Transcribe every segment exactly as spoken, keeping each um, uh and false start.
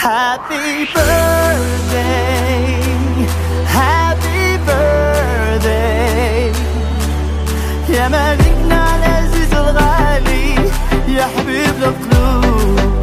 Happy birthday, happy birthday يا مالكنا العزيز الغالي يا حبيب القلوب.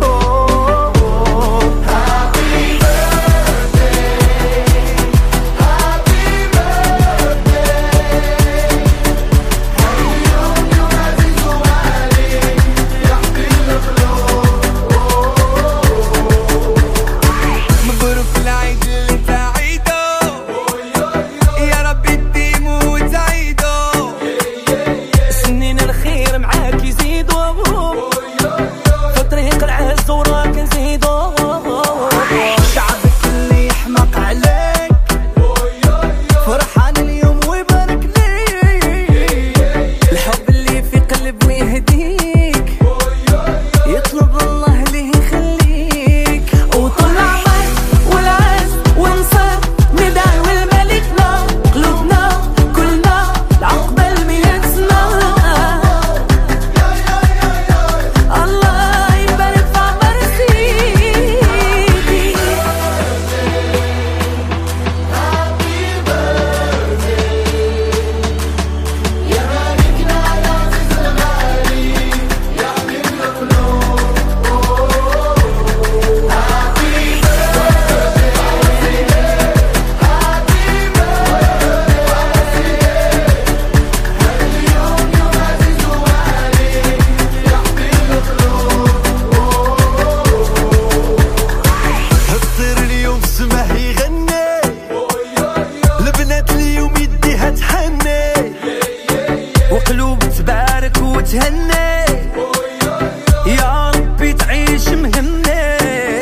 وقلوب تبارك وتهني يا ربي تعيش مهني.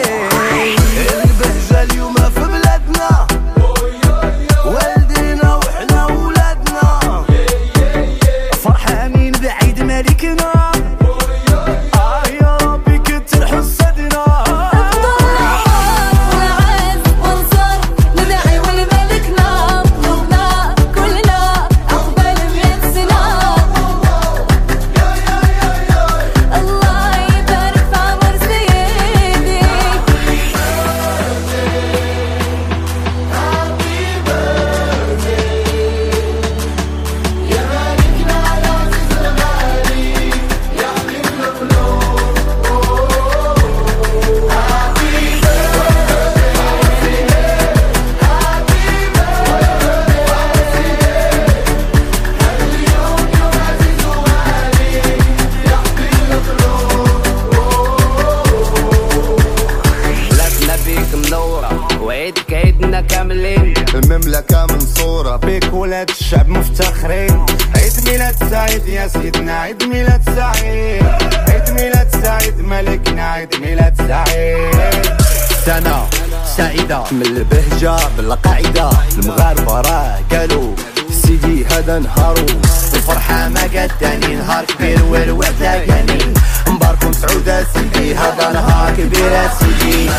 البهجة اليوم في بلادنا والدينا وحنا ولادنا فرحانين بعيد ملكنا. آه يا ربي كتر حسدنا وعيد كعيدنا كاملين المملكة منصورة بيك ولاد الشعب مفتخرين. عيد ميلاد سعيد يا سيدنا عيد ميلاد سعيد عيد ميلاد سعيد ملكنا عيد ميلاد سعيد. سنة سعيدة من البهجة بالقاعدة المغاربة راه قالوا سيدي هذا نهارو الفرحة ما قد تاني نهار كبير والوعد لاقاني مبارك وسعودة سيدي هذا نهار كبير سيدي.